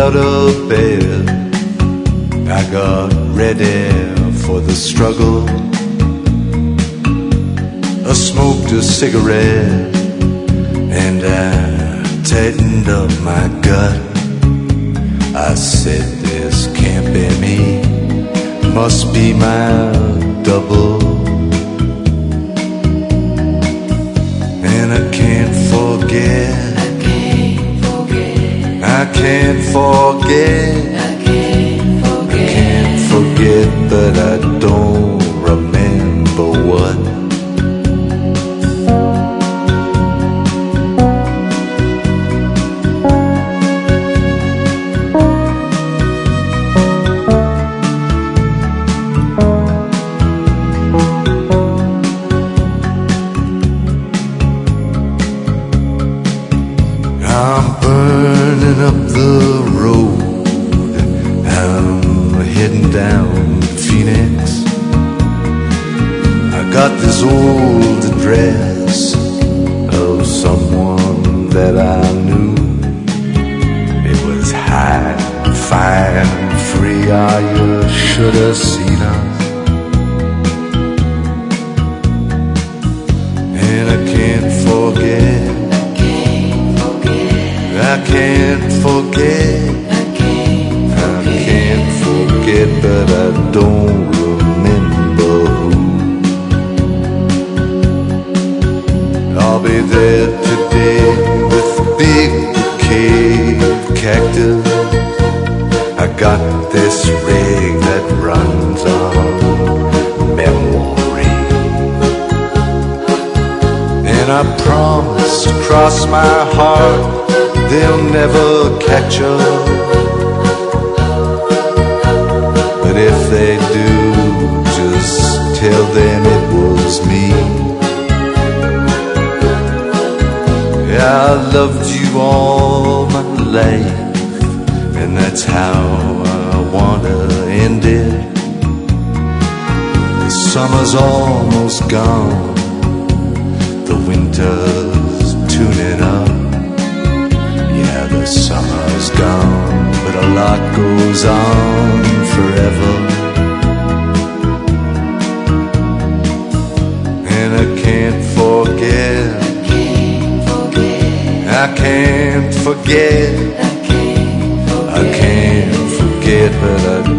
out of bed, I got ready for the struggle. I smoked a cigarette and I tightened up my gut. I said, this can't be me, must be my double. And I can't forget, I can't forget, but I don't remember what. I'm burning up the road, I'm heading down to Phoenix. I got this old address of someone that I knew. It was high, fine, free, ah, you should have seen us. And I can't forget, I can't forget, but I don't remember who. I'll be there today with a big bouquet of cactus. I got this rig that runs on memory, and I promise, cross my heart, they'll never catch up. But if they do, just tell them it was me. Yeah, I loved you all my life, and that's how I wanna end it. The summer's almost gone, the winter's tuning up. The summer's gone, but a lot goes on forever. And I can't forget, I can't forget, but I